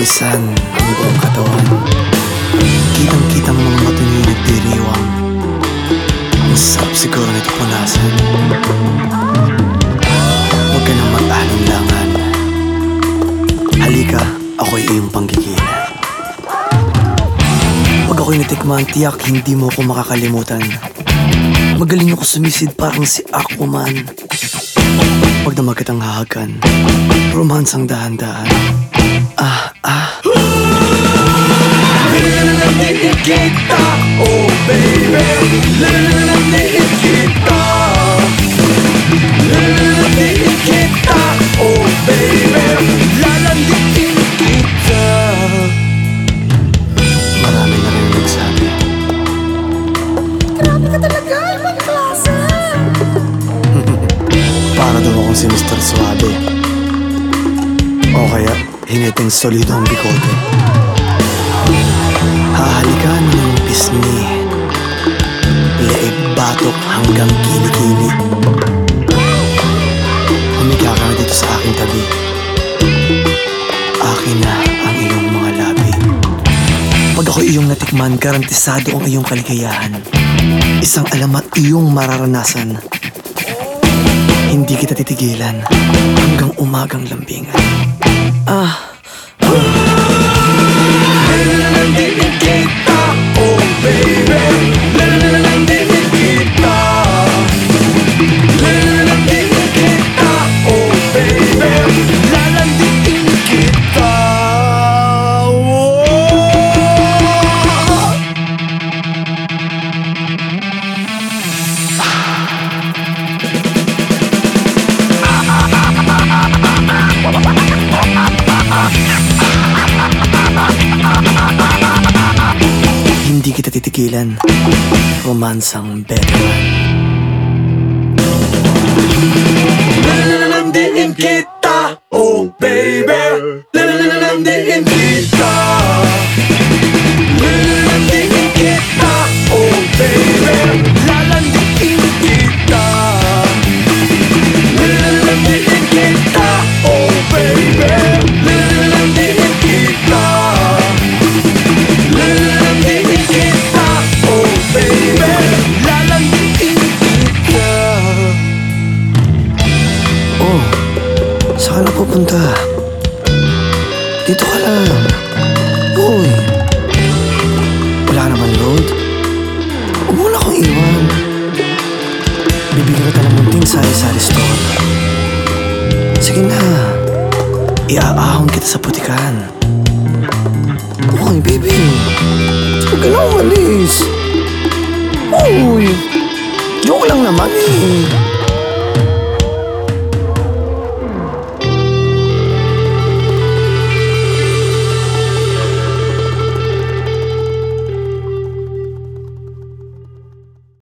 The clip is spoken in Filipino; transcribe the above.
pawisan ang buong katawan. Kitang-kita mo mga mata niyo nagdiriwang. Ang sarap siguro nito punasan. Huwag ka nang mag-alinlangan. Halika, ako'y iyong panggigilan. Pag ako'y natikman, tiyak hindi mo ako makakalimutan. Magaling ako sumisid parang si Aquaman. Pag damag kitang hahagan, romansang dahan-dahan. Lalalalandiin kita, oh baby. Lalalalandiin kita. Lalalalandiin kita, oh baby. Lalandiin kita. Marami na rin nagsabi. Grabe ka talaga, ibang klase. Para daw akong si Mr. Suave. O kaya, hiniting solido ang bikote. Hahalikan ng pisngi, leeg batok hanggang kilikili. Humiga ka na dito sa aking tabi. Akin na ang iyong mga labi. Pag ako iyong natikman, garantisado ang iyong kaligayahan. Isang alamat iyong mararanasan. Hindi kita titigilan hanggang umagang lambingan. Lalalalandiin kita, oh baby. Lalalalandiin kita. Lalalalandiin kita, oh baby. Lalandiin kita. Hindi kita titigilan, romansang veteran. Lalalalandiin kita, oh baby. Lalalalandiin kita. Lalalalandiin kita, oh baby. Lalandiin kita. Lalalalandiin kita, oh baby. Lalalalandiin kita. Lalalalandiin kita, oh baby. Lalandiin kita. Oh, saan ka na pupunta? Dito ka lang. Uy, wala naman load. Huwag mo na akong iwan. Bibigyan kita ng munting sari-sari store. Sige na, iaahon kita sa putikan. Uy, baby, huwag ka na umalis. Uy, joke lang naman eh.